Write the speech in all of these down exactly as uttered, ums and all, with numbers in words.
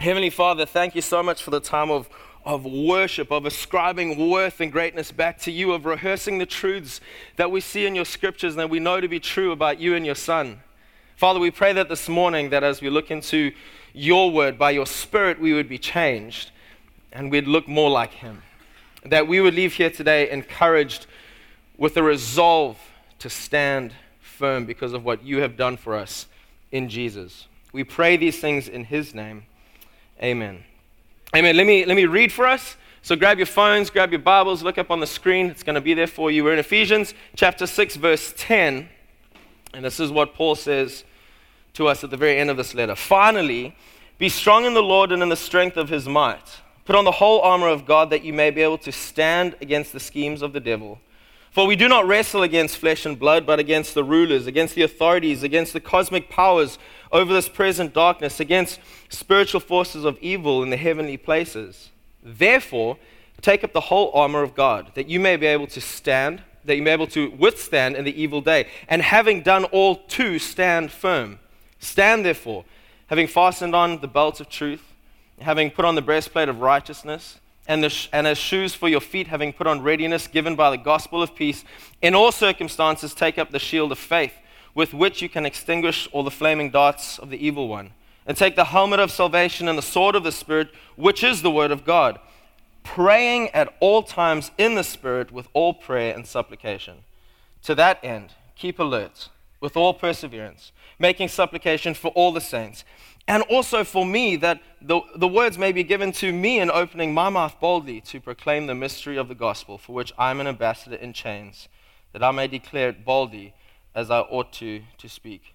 Heavenly Father, thank you so much for the time of, of worship, of ascribing worth and greatness back to you, of rehearsing the truths that we see in your scriptures and that we know to be true about you and your Son. Father, we pray that this morning, that as we look into your word, by your Spirit, we would be changed and we'd look more like him. That we would leave here today encouraged with a resolve to stand firm because of what you have done for us in Jesus. We pray these things in his name. Amen. Amen. Let me, let me read for us. So grab your phones, grab your Bibles, look up on the screen. It's going to be there for you. We're in Ephesians chapter six, verse ten. And this is what Paul says to us at the very end of this letter. Finally, be strong in the Lord and in the strength of his might. Put on the whole armor of God that you may be able to stand against the schemes of the devil. For we do not wrestle against flesh and blood, but against the rulers, against the authorities, against the cosmic powers over this present darkness, against spiritual forces of evil in the heavenly places. Therefore, take up the whole armor of God, that you may be able to stand, that you may be able to withstand in the evil day. And having done all to stand firm. Stand therefore, having fastened on the belt of truth, having put on the breastplate of righteousness, And, the sh- and as shoes for your feet, having put on readiness given by the gospel of peace, in all circumstances take up the shield of faith, with which you can extinguish all the flaming darts of the evil one. And take the helmet of salvation and the sword of the Spirit, which is the word of God, praying at all times in the Spirit with all prayer and supplication. To that end, keep alert with all perseverance, making supplication for all the saints, and also for me, that the, the words may be given to me in opening my mouth boldly to proclaim the mystery of the gospel, for which I am an ambassador in chains, that I may declare it boldly as I ought to to speak.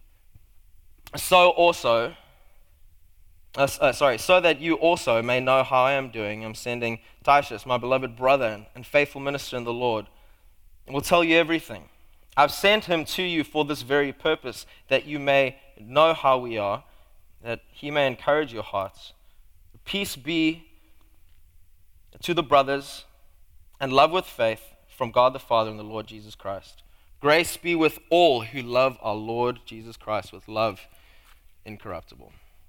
So also, uh, uh, sorry, so that you also may know how I am doing, I'm sending Titus, my beloved brother and faithful minister in the Lord, and will tell you everything. I've sent him to you for this very purpose, that you may know how we are, that he may encourage your hearts. Peace be to the brothers, and love with faith from God the Father and the Lord Jesus Christ. Grace be with all who love our Lord Jesus Christ with love incorruptible.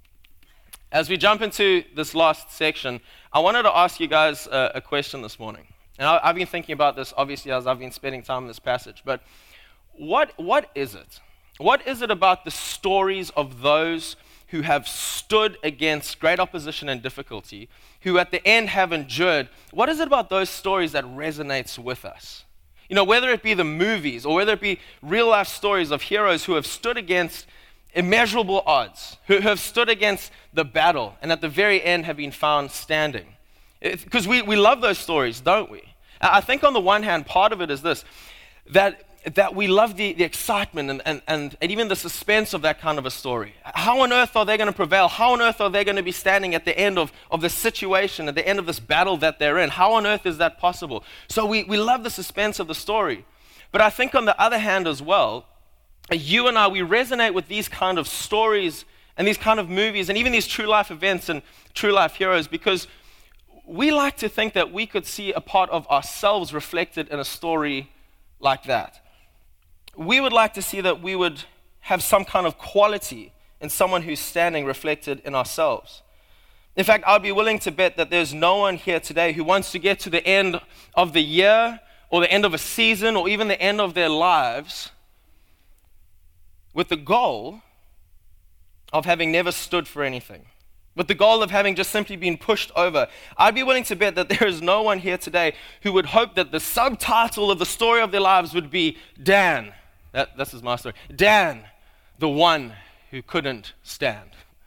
As we jump into this last section, I wanted to ask you guys a, a question this morning. And I, I've been thinking about this, obviously, as I've been spending time in this passage. But what what is it? What is it about the stories of those who have stood against great opposition and difficulty, who at the end have endured? What is it about those stories that resonates with us? You know, whether it be the movies or whether it be real life stories of heroes who have stood against immeasurable odds, who have stood against the battle and at the very end have been found standing. Because we, we love those stories, don't we? I think on the one hand, part of it is this, that that we love the, the excitement and, and, and, and even the suspense of that kind of a story. How on earth are they going to prevail? How on earth are they going to be standing at the end of, of the situation, at the end of this battle that they're in? How on earth is that possible? So we, we love the suspense of the story. But I think on the other hand as well, you and I, we resonate with these kind of stories and these kind of movies and even these true life events and true life heroes, because we like to think that we could see a part of ourselves reflected in a story like that. We would like to see that we would have some kind of quality in someone who's standing reflected in ourselves. In fact, I'd be willing to bet that there's no one here today who wants to get to the end of the year or the end of a season or even the end of their lives with the goal of having never stood for anything, with the goal of having just simply been pushed over. I'd be willing to bet that there is no one here today who would hope that the subtitle of the story of their lives would be Dan. That, this is my story. Dan, the one who couldn't stand.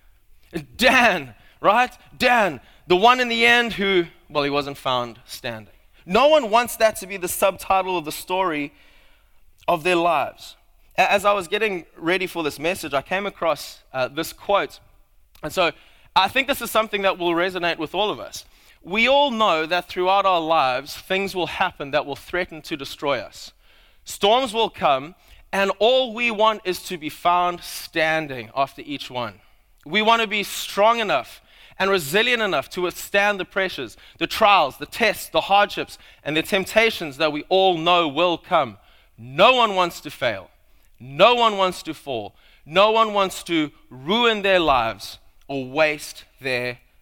Dan, right? Dan, the one in the end who, well, he wasn't found standing. No one wants that to be the subtitle of the story of their lives. As I was getting ready for this message, I came across uh, this quote. And so I think this is something that will resonate with all of us. We all know that throughout our lives, things will happen that will threaten to destroy us. Storms will come, and all we want is to be found standing after each one. We want to be strong enough and resilient enough to withstand the pressures, the trials, the tests, the hardships, and the temptations that we all know will come. No one wants to fail. No one wants to fall. No one wants to ruin their lives or waste their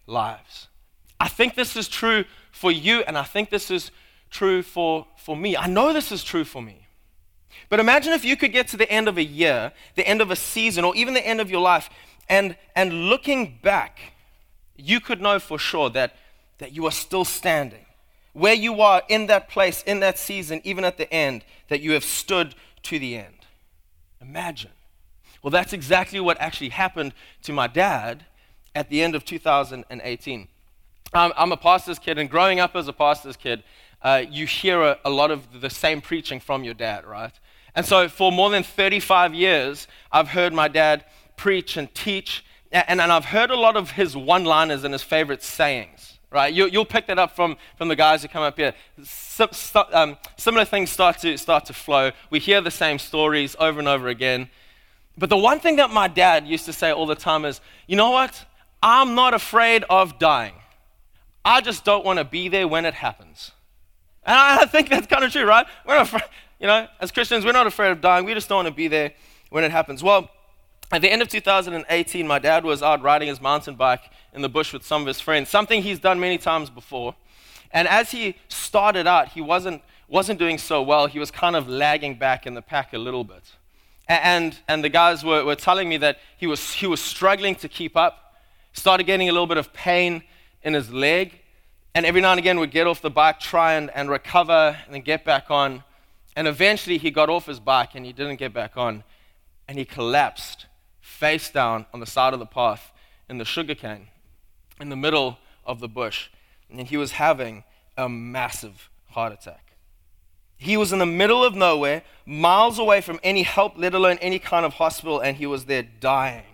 lives. I think this is true for you, and I think this is true for, for me. I know this is true for me. But imagine if you could get to the end of a year, the end of a season, or even the end of your life, and, and looking back, you could know for sure that, that you are still standing. Where you are in that place, in that season, even at the end, that you have stood to the end. Imagine. Well, that's exactly what actually happened to my dad at the end of two thousand eighteen. Um, I'm a pastor's kid, and growing up as a pastor's kid, uh, you hear a, a lot of the same preaching from your dad, right? And so for more than thirty-five years, I've heard my dad preach and teach, and, and I've heard a lot of his one-liners and his favorite sayings, right? You, you'll pick that up from, from the guys who come up here. Sim, um, similar things start to, start to flow. We hear the same stories over and over again. But the one thing that my dad used to say all the time is, you know what? I'm not afraid of dying. I just don't want to be there when it happens. And I think that's kind of true, right? We're not afraid, you know, as Christians, we're not afraid of dying. We just don't want to be there when it happens. Well, at the end of two thousand eighteen, my dad was out riding his mountain bike in the bush with some of his friends, something he's done many times before. And as he started out, he wasn't, wasn't doing so well. He was kind of lagging back in the pack a little bit. And, and the guys were, were telling me that he was, he was struggling to keep up, started getting a little bit of pain in his leg, and every now and again would get off the bike, try and, and recover, and then get back on. And eventually he got off his bike and he didn't get back on, and he collapsed face down on the side of the path in the sugarcane in the middle of the bush. And he was having a massive heart attack. He was in the middle of nowhere, miles away from any help, let alone any kind of hospital, and he was there dying.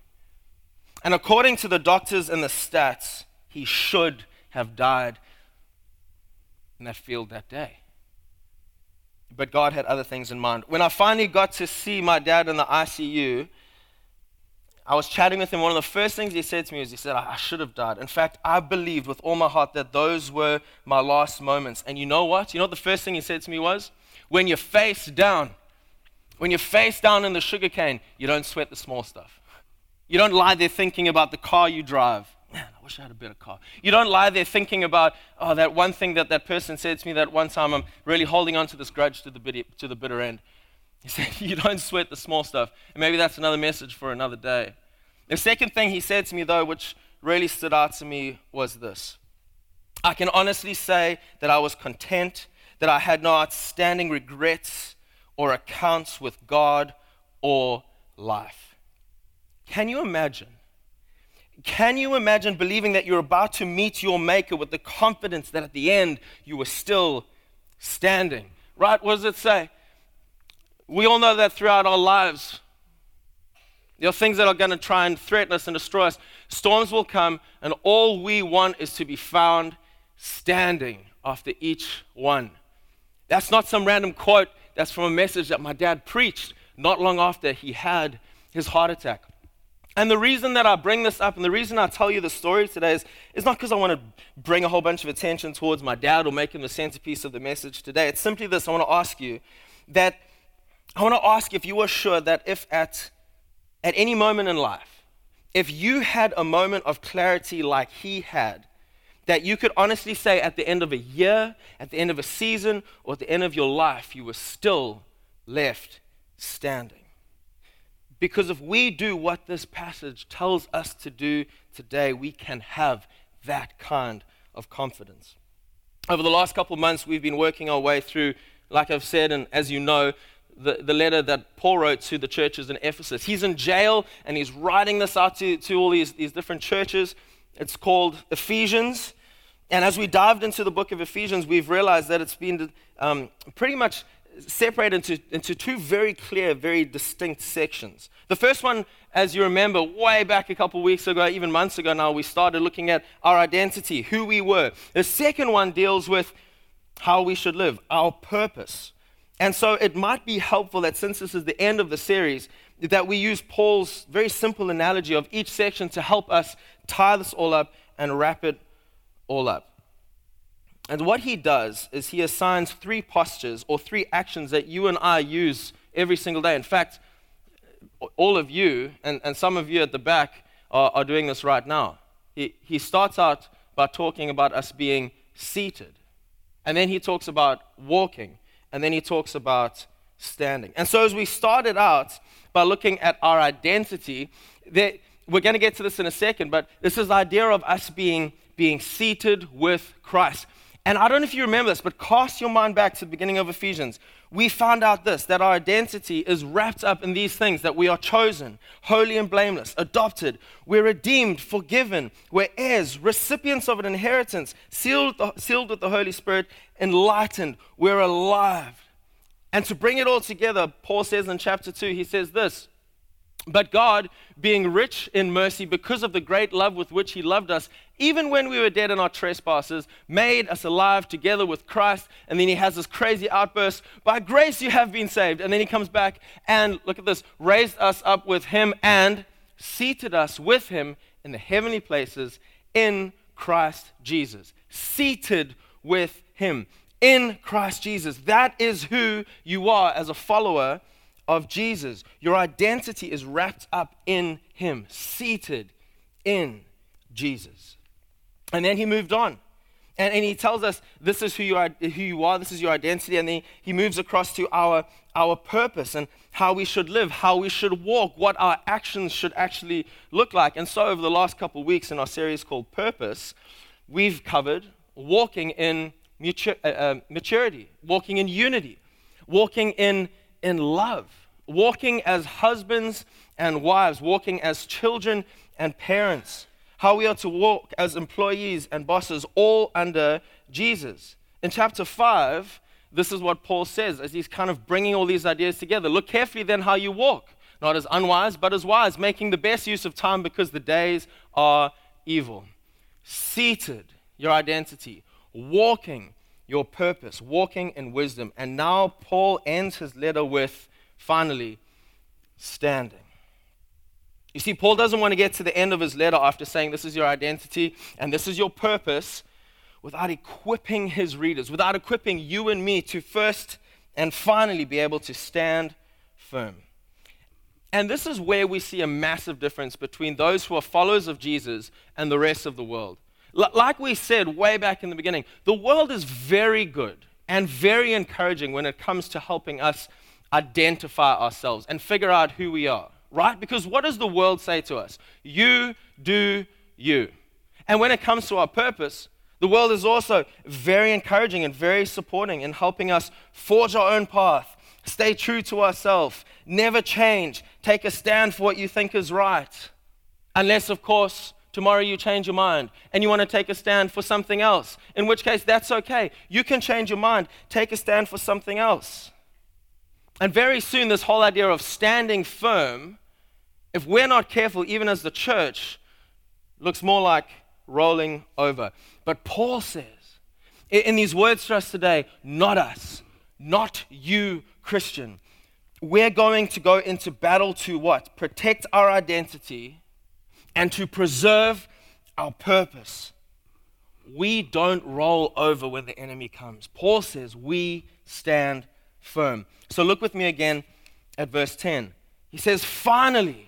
And according to the doctors and the stats, he should have died in that field that day. But God had other things in mind. When I finally got to see my dad in the I C U, I was chatting with him. One of the first things he said to me was, he said, I, I should have died. In fact, I believed with all my heart that those were my last moments. And you know what? You know what the first thing he said to me was? When you're face down, when you're face down in the sugarcane, you don't sweat the small stuff. You don't lie there thinking about the car you drive. Man, I wish I had a better car. You don't lie there thinking about, oh, that one thing that that person said to me that one time, I'm really holding on to this grudge to the bitter, to the bitter end. He said, you don't sweat the small stuff. And maybe that's another message for another day. The second thing he said to me, though, which really stood out to me, was this. I can honestly say that I was content, that I had no outstanding regrets or accounts with God or life. Can you imagine? Can you imagine believing that you're about to meet your Maker with the confidence that at the end you were still standing? Right? What does it say? We all know that throughout our lives, there are things that are going to try and threaten us and destroy us. Storms will come, and all we want is to be found standing after each one. That's not some random quote. That's from a message that my dad preached not long after he had his heart attack. And the reason that I bring this up and the reason I tell you the story today is, is not because I want to bring a whole bunch of attention towards my dad or make him the centerpiece of the message today. It's simply this. I want to ask you that, I want to ask if you are sure that if at, at any moment in life, if you had a moment of clarity like he had, that you could honestly say at the end of a year, at the end of a season, or at the end of your life, you were still left standing. Because if we do what this passage tells us to do today, we can have that kind of confidence. Over the last couple of months, we've been working our way through, like I've said, and as you know, the, the letter that Paul wrote to the churches in Ephesus. He's in jail, and he's writing this out to, to all these, these different churches. It's called Ephesians. And as we dived into the book of Ephesians, we've realized that it's been um, pretty much separated into, into two very clear, very distinct sections. The first one, as you remember, way back a couple weeks ago, even months ago now, we started looking at our identity, who we were. The second one deals with how we should live, our purpose. And so it might be helpful that since this is the end of the series, that we use Paul's very simple analogy of each section to help us tie this all up and wrap it all up. And what he does is he assigns three postures or three actions that you and I use every single day. In fact, all of you, and, and some of you at the back, are, are doing this right now. he, he starts out by talking about us being seated. And then he talks about walking. And then he talks about standing. And so as we started out by looking at our identity, there, we're going to get to this in a second, but this is the idea of us being, being seated with Christ. And I don't know if you remember this, but cast your mind back to the beginning of Ephesians. We found out this, that our identity is wrapped up in these things, that we are chosen, holy and blameless, adopted, we're redeemed, forgiven, we're heirs, recipients of an inheritance, sealed, sealed with the Holy Spirit, enlightened, we're alive. And to bring it all together, Paul says in chapter two, he says this, but God, being rich in mercy because of the great love with which he loved us, even when we were dead in our trespasses, made us alive together with Christ. And then he has this crazy outburst, by grace you have been saved. And then he comes back and, look at this, raised us up with him and seated us with him in the heavenly places in Christ Jesus. Seated with him in Christ Jesus. That is who you are as a follower of Jesus. Your identity is wrapped up in him, seated in Jesus. And then he moved on. And, and he tells us this is who you are, who you are, this is your identity. And then he moves across to our, our purpose and how we should live, how we should walk, what our actions should actually look like. And so over the last couple of weeks in our series called Purpose, we've covered walking in matur- uh, uh, maturity, walking in unity, walking in in love, walking as husbands and wives, walking as children and parents, how we are to walk as employees and bosses, all under Jesus. In chapter five, this is what Paul says as he's kind of bringing all these ideas together. Look carefully then how you walk, not as unwise, but as wise, making the best use of time because the days are evil. Seated, your identity, walking, your purpose, walking in wisdom. And now Paul ends his letter with, finally, standing. You see, Paul doesn't want to get to the end of his letter after saying this is your identity and this is your purpose without equipping his readers, without equipping you and me to first and finally be able to stand firm. And this is where we see a massive difference between those who are followers of Jesus and the rest of the world. Like we said way back in the beginning, the world is very good and very encouraging when it comes to helping us identify ourselves and figure out who we are, right? Because what does the world say to us? You do you. And when it comes to our purpose, the world is also very encouraging and very supporting in helping us forge our own path, stay true to ourselves, never change, take a stand for what you think is right. Unless, of course, tomorrow you change your mind and you want to take a stand for something else, in which case that's okay. You can change your mind, take a stand for something else. And very soon this whole idea of standing firm, if we're not careful, even as the church, looks more like rolling over. But Paul says, in these words to us today, not us, not you, Christian. We're going to go into battle to what? Protect our identity and to preserve our purpose. We don't roll over when the enemy comes. Paul says we stand firm. So look with me again at verse ten. He says, finally.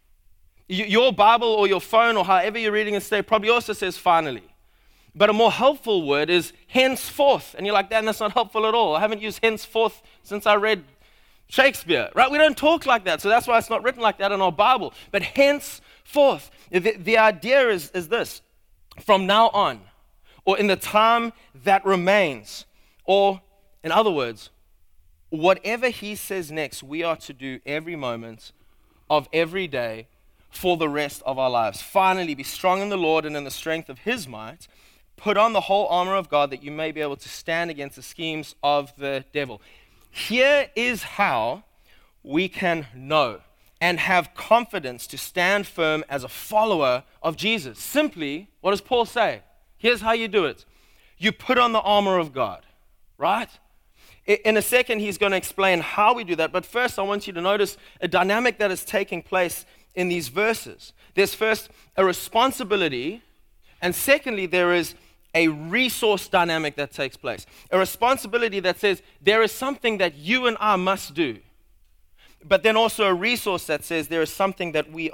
Your Bible or your phone or however you're reading it today probably also says finally. But a more helpful word is henceforth. And you're like, Dan, that's not helpful at all. I haven't used henceforth since I read Shakespeare, right? We don't talk like that. So that's why it's not written like that in our Bible. But henceforth, the, the idea is, is this. From now on, or in the time that remains, or in other words, whatever he says next, we are to do every moment of every day for the rest of our lives. Finally, be strong in the Lord and in the strength of his might. Put on the whole armor of God that you may be able to stand against the schemes of the devil. Here is how we can know and have confidence to stand firm as a follower of Jesus. Simply, what does Paul say? Here's how you do it. You put on the armor of God, right? In a second, he's going to explain how we do that. But first, I want you to notice a dynamic that is taking place in these verses. There's first a responsibility, and secondly, there is a resource dynamic that takes place. A responsibility that says there is something that you and I must do, but then also a resource that says there is something that we are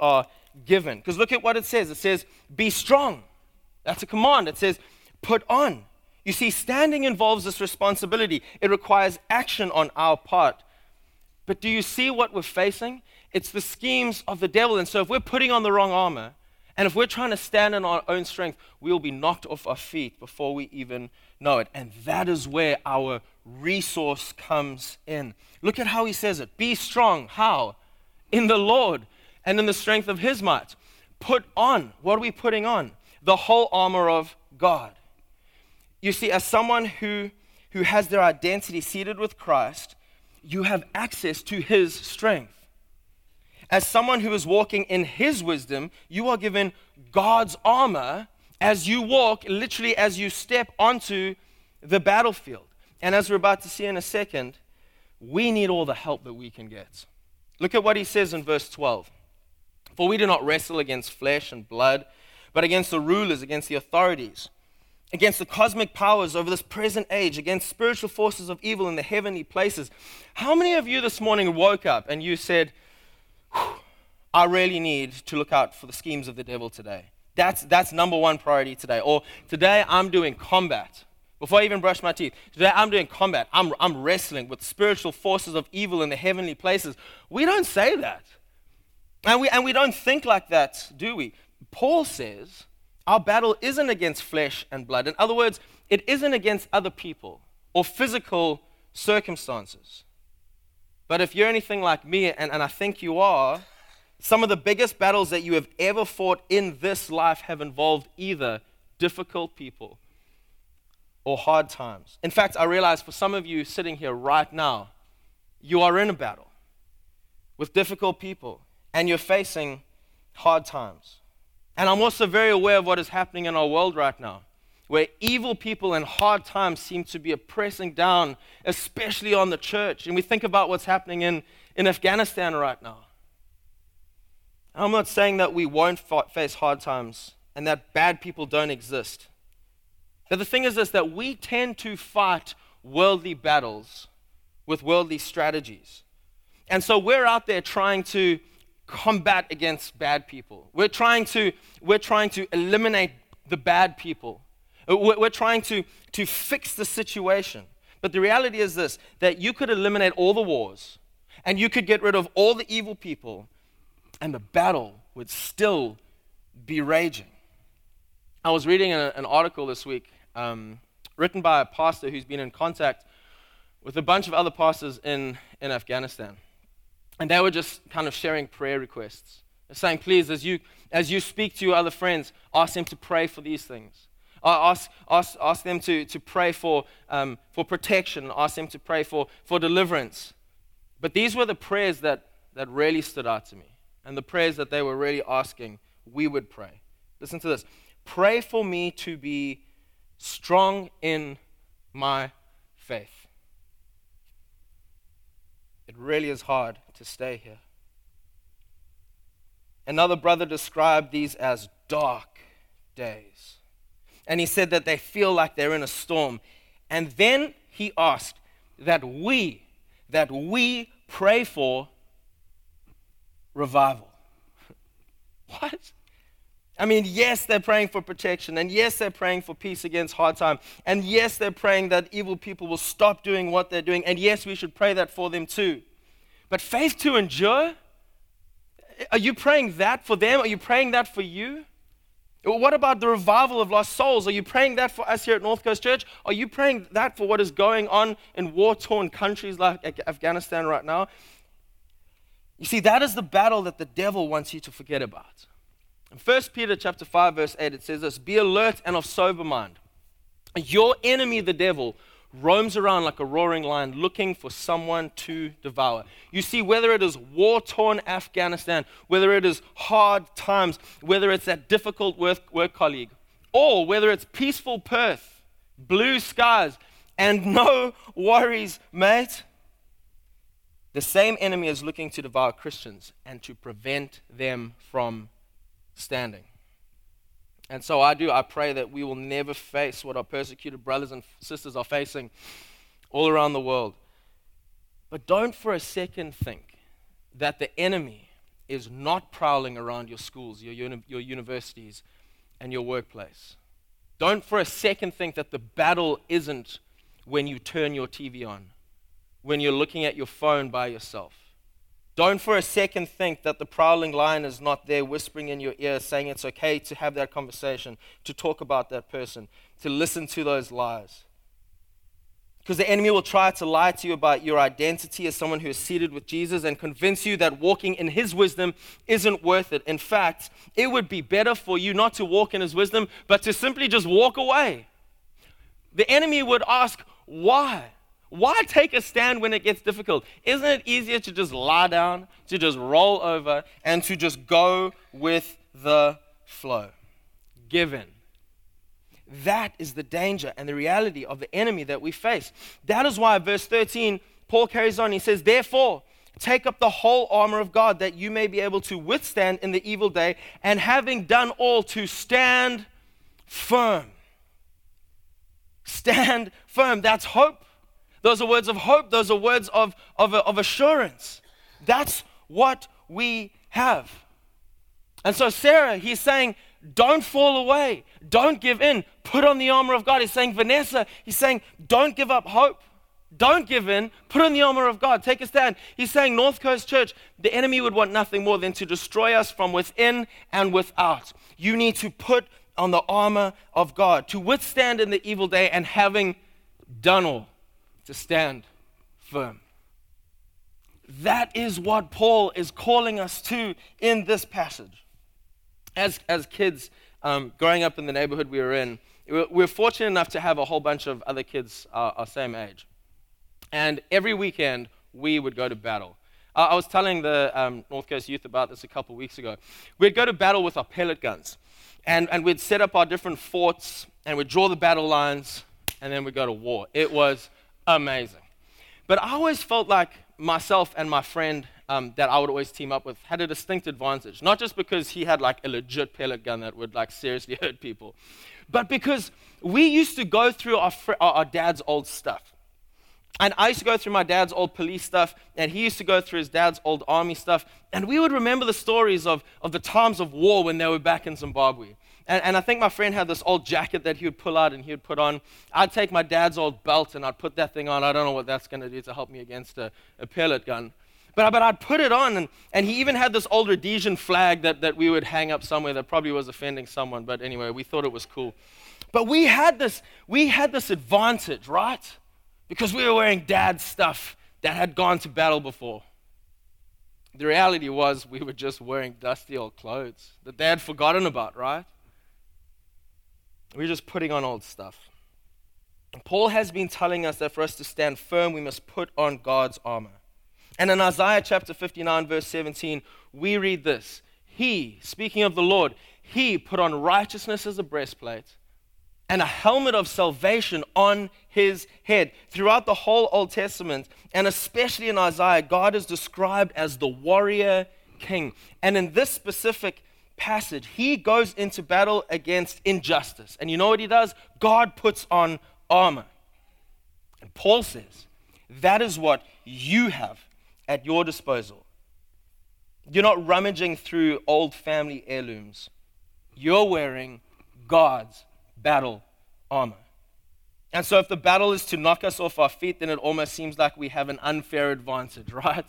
given. Because look at what it says. It says, be strong. That's a command. It says, put on. You see, standing involves this responsibility. It requires action on our part. But do you see what we're facing? It's the schemes of the devil. And so if we're putting on the wrong armor, and if we're trying to stand in our own strength, we'll be knocked off our feet before we even know it. And that is where our resource comes in. Look at how he says it. Be strong. How? In the Lord and in the strength of his might. Put on. What are we putting on? The whole armor of God. You see, as someone who, who has their identity seated with Christ, you have access to his strength. As someone who is walking in his wisdom, you are given God's armor as you walk, literally as you step onto the battlefield. And as we're about to see in a second, we need all the help that we can get. Look at what he says in verse twelve. For we do not wrestle against flesh and blood, but against the rulers, against the authorities, against the cosmic powers over this present age, against spiritual forces of evil in the heavenly places. How many of you this morning woke up and you said, I really need to look out for the schemes of the devil today? That's, that's number one priority today. Or today I'm doing combat. Before I even brush my teeth, today I'm doing combat. I'm, I'm wrestling with spiritual forces of evil in the heavenly places. We don't say that. And we, and we don't think like that, do we? Paul says our battle isn't against flesh and blood. In other words, it isn't against other people or physical circumstances. But if you're anything like me, and, and I think you are, some of the biggest battles that you have ever fought in this life have involved either difficult people or hard times. In fact, I realize for some of you sitting here right now, you are in a battle with difficult people and you're facing hard times. And I'm also very aware of what is happening in our world right now, where evil people and hard times seem to be pressing down, especially on the church. And we think about what's happening in, in Afghanistan right now. I'm not saying that we won't face hard times and that bad people don't exist. But the thing is this, that we tend to fight worldly battles with worldly strategies. And so we're out there trying to combat against bad people. We're trying to, we're trying to eliminate the bad people. We're trying to, to fix the situation. But the reality is this, that you could eliminate all the wars and you could get rid of all the evil people and the battle would still be raging. I was reading a, an article this week um, written by a pastor who's been in contact with a bunch of other pastors in, in Afghanistan. And they were just kind of sharing prayer requests. They're saying, please, as you, as you speak to your other friends, ask them to pray for these things. Uh, ask, ask, ask them to, to pray for, um, for protection. Ask them to pray for, for deliverance. But these were the prayers that, that really stood out to me. And the prayers that they were really asking, we would pray. Listen to this. Pray for me to be strong in my faith. It really is hard to stay here. Another brother described these as dark days. And he said that they feel like they're in a storm. And then he asked that we, that we pray for revival. What? I mean, yes, they're praying for protection. And yes, they're praying for peace against hard time. And yes, they're praying that evil people will stop doing what they're doing. And yes, we should pray that for them too. But faith to endure? Are you praying that for them? Are you praying that for you? What about the revival of lost souls? Are you praying that for us here at North Coast Church? Are you praying that for what is going on in war-torn countries like Afghanistan right now? You see, that is the battle that the devil wants you to forget about. In First Peter chapter five, verse eight, it says this, be alert and of sober mind. Your enemy, the devil, roams around like a roaring lion looking for someone to devour. You see, whether it is war-torn Afghanistan, whether it is hard times, whether it's that difficult work, work colleague, or whether it's peaceful Perth, blue skies, and no worries, mate, the same enemy is looking to devour Christians and to prevent them from standing. And so I do, I pray that we will never face what our persecuted brothers and sisters are facing all around the world. But don't for a second think that the enemy is not prowling around your schools, your, uni- your universities, and your workplace. Don't for a second think that the battle isn't when you turn your T V on, when you're looking at your phone by yourself. Don't for a second think that the prowling lion is not there whispering in your ear, saying it's okay to have that conversation, to talk about that person, to listen to those lies. Because the enemy will try to lie to you about your identity as someone who is seated with Jesus and convince you that walking in his wisdom isn't worth it. In fact, it would be better for you not to walk in his wisdom, but to simply just walk away. The enemy would ask, why? Why take a stand when it gets difficult? Isn't it easier to just lie down, to just roll over, and to just go with the flow? Give in. That is the danger and the reality of the enemy that we face. That is why, verse thirteen, Paul carries on. He says, therefore, take up the whole armor of God that you may be able to withstand in the evil day, and having done all, to stand firm. Stand firm. That's hope. Those are words of hope. Those are words of, of, of assurance. That's what we have. And so Sarah, he's saying, don't fall away. Don't give in. Put on the armor of God. He's saying, Vanessa, he's saying, don't give up hope. Don't give in. Put on the armor of God. Take a stand. He's saying, North Coast Church, the enemy would want nothing more than to destroy us from within and without. You need to put on the armor of God to withstand in the evil day, and having done all, to stand firm. That is what Paul is calling us to in this passage. As as kids, um, growing up in the neighborhood we were in, we were, we were fortunate enough to have a whole bunch of other kids uh, our same age. And every weekend, we would go to battle. Uh, I was telling the um, North Coast youth about this a couple weeks ago. We'd go to battle with our pellet guns. And, and we'd set up our different forts, and we'd draw the battle lines, and then we'd go to war. It was amazing. But I always felt like myself and my friend um, that I would always team up with had a distinct advantage. Not just because he had like a legit pellet gun that would like seriously hurt people, but because we used to go through our, fr- our, our dad's old stuff. And I used to go through my dad's old police stuff, and he used to go through his dad's old army stuff, and we would remember the stories of, of the times of war when they were back in Zimbabwe. And, and I think my friend had this old jacket that he would pull out and he would put on. I'd take my dad's old belt and I'd put that thing on. I don't know what that's going to do to help me against a, a pellet gun. But, but I'd put it on, and, and he even had this old Rhodesian flag that, that we would hang up somewhere that probably was offending someone, but anyway, we thought it was cool. But we had this, we had this advantage, right? Because we were wearing dad's stuff that had gone to battle before. The reality was we were just wearing dusty old clothes that they had forgotten about, right? We were just putting on old stuff. Paul has been telling us that for us to stand firm, we must put on God's armor. And in Isaiah chapter fifty-nine, verse seventeen, we read this. He, speaking of the Lord, he put on righteousness as a breastplate and a helmet of salvation on his head. Throughout the whole Old Testament, and especially in Isaiah, God is described as the warrior king. And in this specific passage, he goes into battle against injustice. And you know what he does? God puts on armor. And Paul says, that is what you have at your disposal. You're not rummaging through old family heirlooms. You're wearing God's battle armor. And so if the battle is to knock us off our feet, then it almost seems like we have an unfair advantage, right?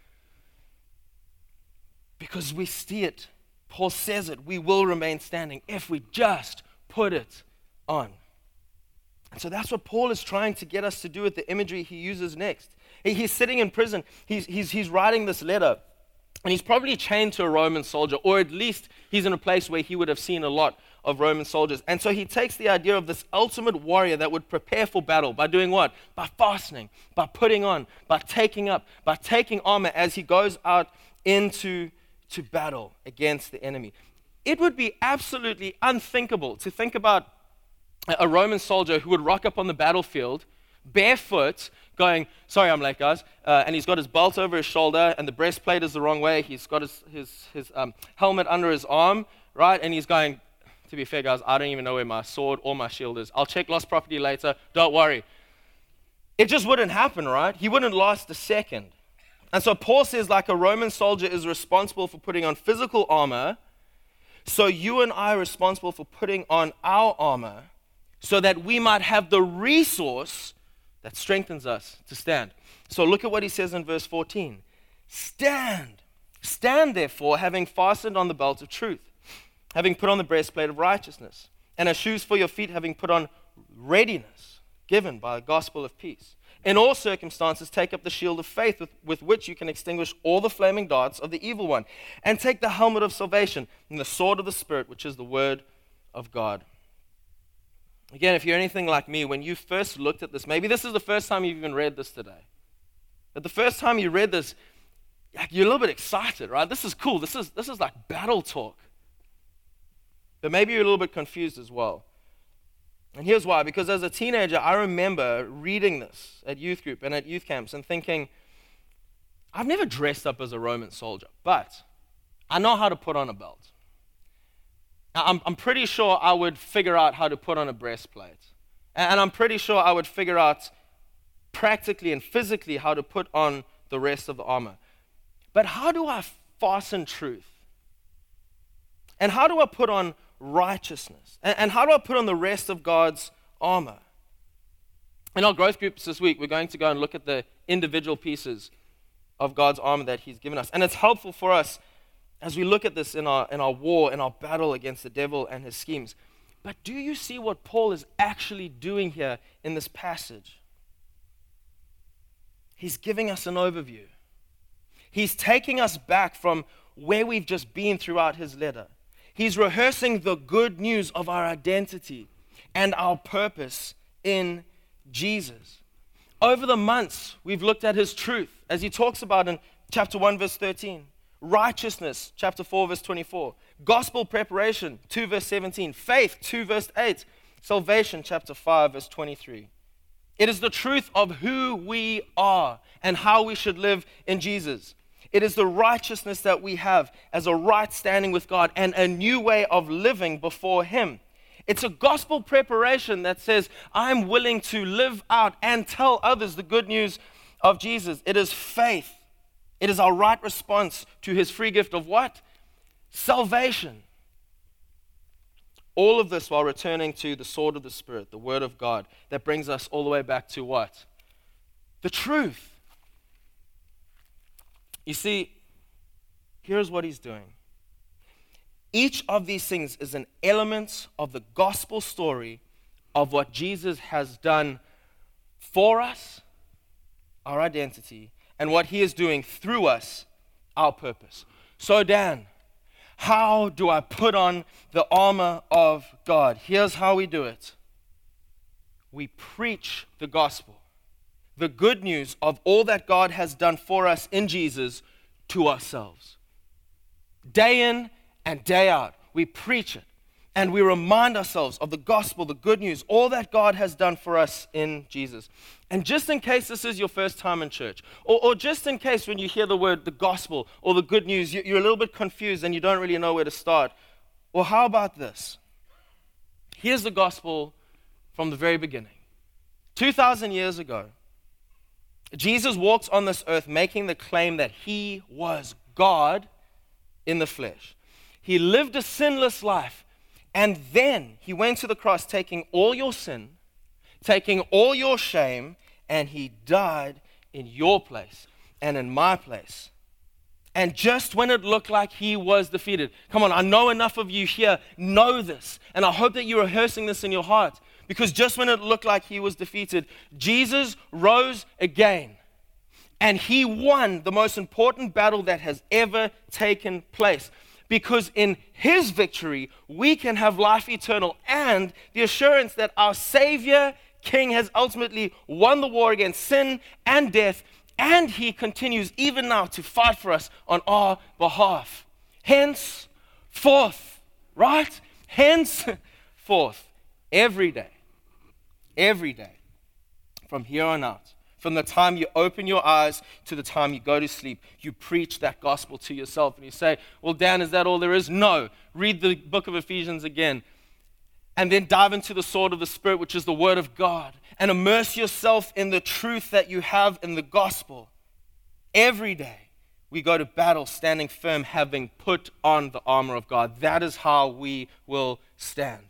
Because we see it. Paul says it. We will remain standing if we just put it on. And so that's what Paul is trying to get us to do with the imagery he uses next. He, he's sitting in prison. He's, he's, he's writing this letter. And he's probably chained to a Roman soldier, or at least he's in a place where he would have seen a lot of Roman soldiers. And so he takes the idea of this ultimate warrior that would prepare for battle by doing what? By fasting, by putting on, by taking up, by taking armor as he goes out into to battle against the enemy. It would be absolutely unthinkable to think about a Roman soldier who would rock up on the battlefield barefoot, going, sorry, I'm late, guys, uh, and he's got his belt over his shoulder, and the breastplate is the wrong way. He's got his his, his um, helmet under his arm, right? And he's going, to be fair, guys, I don't even know where my sword or my shield is. I'll check lost property later. Don't worry. It just wouldn't happen, right? He wouldn't last a second. And so Paul says, like a Roman soldier is responsible for putting on physical armor, so you and I are responsible for putting on our armor so that we might have the resource that strengthens us to stand. So look at what he says in verse fourteen. Stand. Stand therefore, having fastened on the belt of truth, having put on the breastplate of righteousness, and as shoes for your feet, having put on readiness given by the gospel of peace. In all circumstances, take up the shield of faith with, with which you can extinguish all the flaming darts of the evil one, and take the helmet of salvation and the sword of the Spirit, which is the word of God. Again, if you're anything like me, when you first looked at this, maybe this is the first time you've even read this today. But the first time you read this, you're a little bit excited, right? This is cool. This is, this is like battle talk. But maybe you're a little bit confused as well. And here's why. Because as a teenager, I remember reading this at youth group and at youth camps and thinking, I've never dressed up as a Roman soldier, but I know how to put on a belt. I'm, I'm pretty sure I would figure out how to put on a breastplate. And I'm pretty sure I would figure out practically and physically how to put on the rest of the armor. But how do I fasten truth? And how do I put on righteousness? And, and how do I put on the rest of God's armor? In our growth groups this week, we're going to go and look at the individual pieces of God's armor that He's given us. And it's helpful for us as we look at this in our, in our war, in our battle against the devil and his schemes. But do you see what Paul is actually doing here in this passage? He's giving us an overview. He's taking us back from where we've just been throughout his letter. He's rehearsing the good news of our identity and our purpose in Jesus. Over the months, we've looked at his truth, as he talks about in chapter one, verse thirteen. Righteousness, chapter four, verse twenty-four. Gospel preparation, two, verse seventeen. Faith, two, verse eight. Salvation, chapter five, verse twenty-three. It is the truth of who we are and how we should live in Jesus. It is the righteousness that we have as a right standing with God and a new way of living before Him. It's a gospel preparation that says, I'm willing to live out and tell others the good news of Jesus. It is faith. It is our right response to His free gift of what? Salvation. All of this while returning to the sword of the Spirit, the Word of God, that brings us all the way back to what? The truth. You see, here's what he's doing. Each of these things is an element of the gospel story of what Jesus has done for us, our identity, and what He is doing through us, our purpose. So Dan, how do I put on the armor of God? Here's how we do it. We preach the gospel, the good news of all that God has done for us in Jesus, to ourselves. Day in and day out, we preach it. And we remind ourselves of the gospel, the good news, all that God has done for us in Jesus. And just in case this is your first time in church, or, or just in case when you hear the word, the gospel, or the good news, you, you're a little bit confused and you don't really know where to start. Well, how about this? Here's the gospel from the very beginning. two thousand years ago, Jesus walks on this earth making the claim that He was God in the flesh. He lived a sinless life. And then He went to the cross taking all your sin, taking all your shame, and He died in your place and in my place. And just when it looked like He was defeated, come on, I know enough of you here know this, and I hope that you're rehearsing this in your heart, because just when it looked like He was defeated, Jesus rose again. And He won the most important battle that has ever taken place. Because in His victory, we can have life eternal and the assurance that our Savior, King, has ultimately won the war against sin and death, and He continues even now to fight for us on our behalf. Henceforth, right? Henceforth, every day, every day, from here on out, from the time you open your eyes to the time you go to sleep, you preach that gospel to yourself. And you say, well, Dan, is that all there is? No. Read the book of Ephesians again. And then dive into the sword of the Spirit, which is the Word of God. And immerse yourself in the truth that you have in the gospel. Every day we go to battle standing firm, having put on the armor of God. That is how we will stand.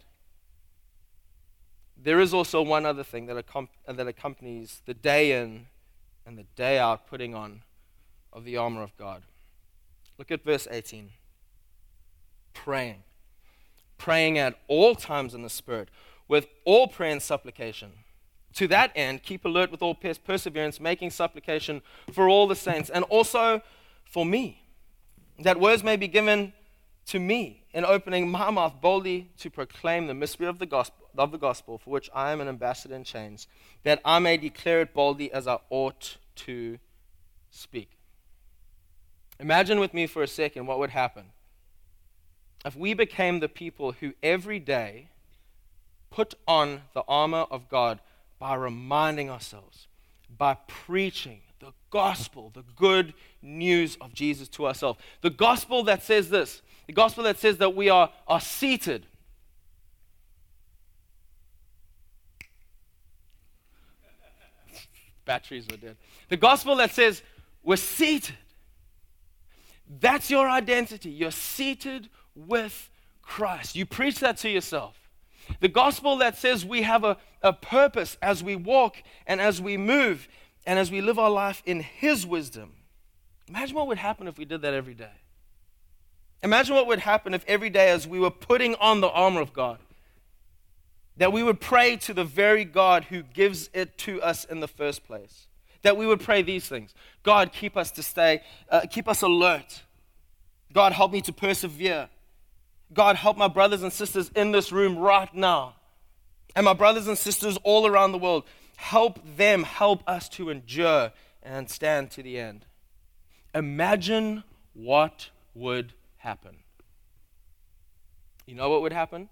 There is also one other thing that, accom- that accompanies the day in and the day out putting on of the armor of God. Look at verse eighteen. Praying. Praying at all times in the Spirit, with all prayer and supplication. To that end, keep alert with all perseverance, making supplication for all the saints, and also for me, that words may be given to me in opening my mouth boldly to proclaim the mystery of the gospel, of the gospel, for which I am an ambassador in chains, that I may declare it boldly as I ought to speak. Imagine with me for a second what would happen if we became the people who every day put on the armor of God by reminding ourselves, by preaching the gospel, the good news of Jesus to ourselves. The gospel that says this, the gospel that says that we are, are seated. Batteries are dead. The gospel that says we're seated. That's your identity. You're seated with Christ. You preach that to yourself. The gospel that says we have a, a purpose as we walk and as we move and as we live our life in His wisdom. Imagine what would happen if we did that every day. Imagine what would happen if every day as we were putting on the armor of God, that we would pray to the very God who gives it to us in the first place. That we would pray these things. God, keep us to stay, uh, keep us alert. God, help me to persevere. God, help my brothers and sisters in this room right now. And my brothers and sisters all around the world. Help them, help us to endure and stand to the end. Imagine what would happen. You know what would happen?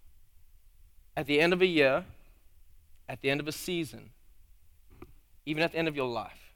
At the end of a year, at the end of a season, even at the end of your life,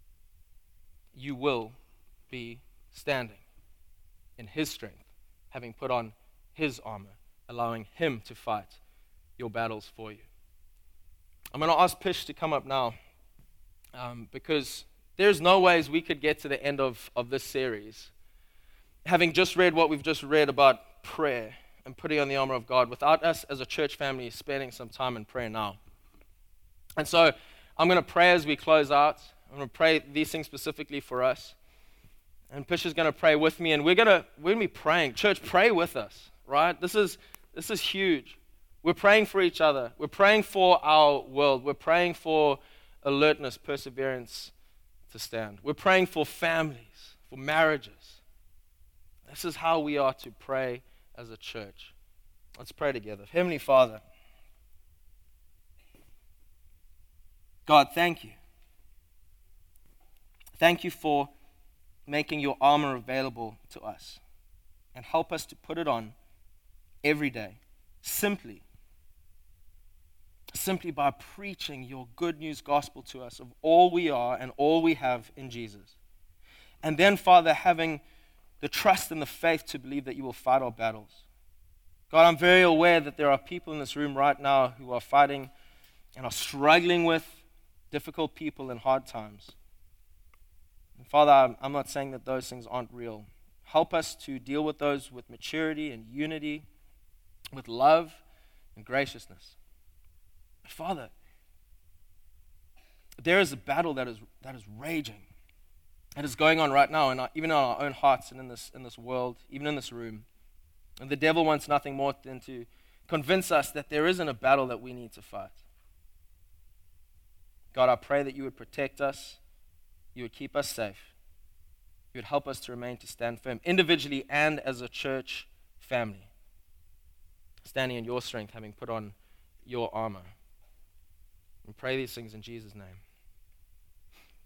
you will be standing in His strength, having put on His armor, allowing Him to fight your battles for you. I'm going to ask Pish to come up now um, because there's no ways we could get to the end of, of this series, having just read what we've just read about prayer and putting on the armor of God, without us as a church family spending some time in prayer now. And so I'm going to pray as we close out. I'm going to pray these things specifically for us. And Pish is going to pray with me, and we're going to we're going to be praying. Church, pray with us, right? This is this is huge. We're praying for each other. We're praying for our world. We're praying for alertness, perseverance to stand. We're praying for families, for marriages. This is how we are to pray as a church. Let's pray together. Heavenly Father, God, thank you. Thank you for making your armor available to us, and help us to put it on every day, simply, simply by preaching your good news gospel to us of all we are and all we have in Jesus. And then, Father, having the trust and the faith to believe that you will fight our battles. God, I'm very aware that there are people in this room right now who are fighting and are struggling with difficult people in hard times. And Father, I'm not saying that those things aren't real. Help us to deal with those with maturity and unity, with love and graciousness. But Father, there is a battle that is that is raging, that is going on right now, and even in our own hearts and in this in this world, even in this room. And the devil wants nothing more than to convince us that there isn't a battle that we need to fight. God, I pray that you would protect us, you would keep us safe, you would help us to remain to stand firm, individually and as a church family, standing in your strength, having put on your armor. We pray these things in Jesus' name.